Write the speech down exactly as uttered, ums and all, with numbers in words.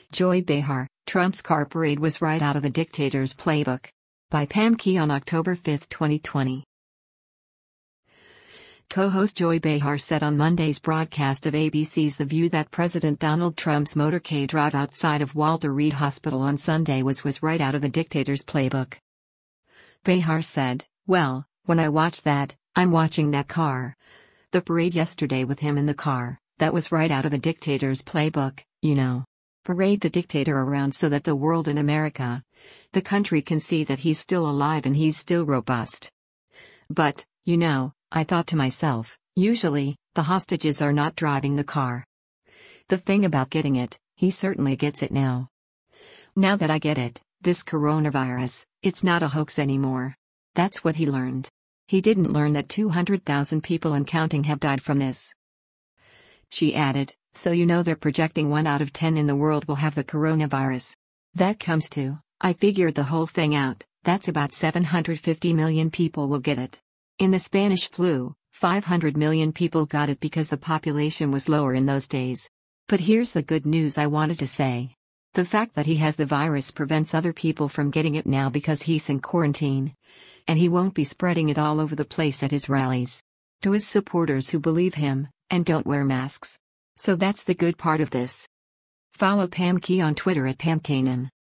Joy Behar, Trump's car parade was right out of the dictator's playbook. By Pam Key on October fifth, twenty twenty. Co-host Joy Behar said on Monday's broadcast of A B C's The View that President Donald Trump's motorcade drive outside of Walter Reed Hospital on Sunday was was right out of the dictator's playbook. Behar said, "Well, when I watch that, I'm watching that car. The parade yesterday with him in the car, that was right out of the dictator's playbook, you know. Parade the dictator around so that the world in America, the country can see that he's still alive and he's still robust. But, you know, I thought to myself, usually, the hostages are not driving the car. The thing about getting it, he certainly gets it now. Now that I get it, this coronavirus, it's not a hoax anymore. That's what he learned. He didn't learn that two hundred thousand people and counting have died from this." She added, "So you know they're projecting one out of ten in the world will have the coronavirus. That comes to, I figured the whole thing out, that's about seven hundred fifty million people will get it. In the Spanish flu, five hundred million people got it because the population was lower in those days. But here's the good news I wanted to say. The fact that he has the virus prevents other people from getting it now because he's in quarantine. And he won't be spreading it all over the place at his rallies. To his supporters who believe him, and don't wear masks. So that's the good part of this." Follow Pam Key on Twitter at Pam Kanan.